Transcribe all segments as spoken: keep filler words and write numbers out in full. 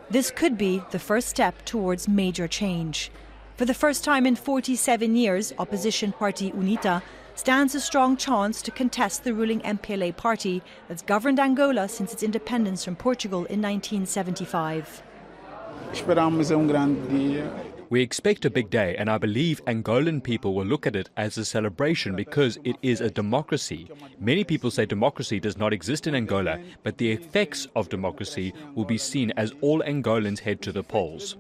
This could be the first step towards major change. For the first time in forty-seven years, opposition party UNITA stands a strong chance to contest the ruling M P L A party that's governed Angola since its independence from Portugal in nineteen seventy-five. We expect a big day, and I believe Angolan people will look at it as a celebration because it is a democracy. Many people say democracy does not exist in Angola, but the effects of democracy will be seen as all Angolans head to the polls.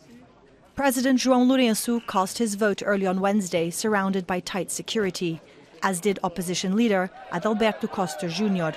President João Lourenço cast his vote early on Wednesday, surrounded by tight security, as did opposition leader Adalberto Costa Junior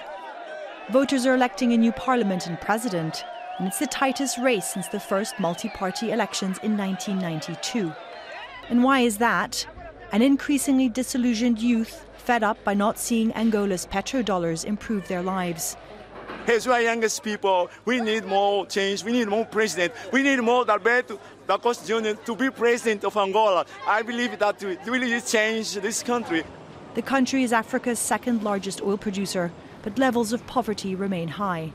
Voters are electing a new parliament and president, and it's the tightest race since the first multi-party elections in nineteen ninety-two. And why is that? An increasingly disillusioned youth fed up by not seeing Angola's petrodollars improve their lives. As we are youngest people, we need more change, we need more president, we need more Adalberto da Costa Junior to be president of Angola. I believe that will really change this country. The country is Africa's second largest oil producer, but levels of poverty remain high.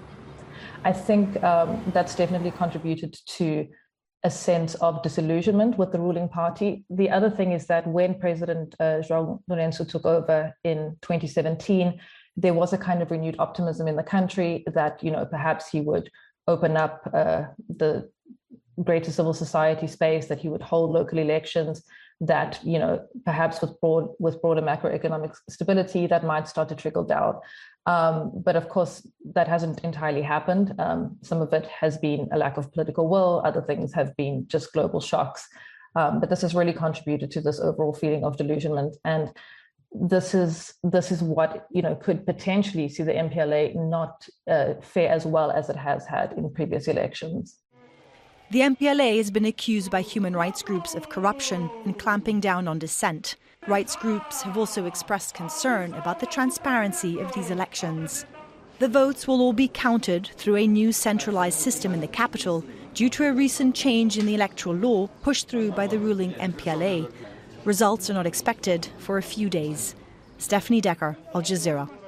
I think um, that's definitely contributed to a sense of disillusionment with the ruling party. The other thing is that when President uh, João Lourenço took over in twenty seventeen, there was a kind of renewed optimism in the country that, you know, perhaps he would open up uh, the greater civil society space, that he would hold local elections, that, you know, perhaps with broad with broader macroeconomic stability, that might start to trickle down. Um, but of course, that hasn't entirely happened. Um, some of it has been a lack of political will. Other things have been just global shocks. Um, but this has really contributed to this overall feeling of delusionment. And this is this is what, you know, could potentially see the M P L A not uh, fare as well as it has had in previous elections. The M P L A has been accused by human rights groups of corruption and clamping down on dissent. Rights groups have also expressed concern about the transparency of these elections. The votes will all be counted through a new centralised system in the capital due to a recent change in the electoral law pushed through by the ruling M P L A. Results are not expected for a few days. Stephanie Decker, Al Jazeera.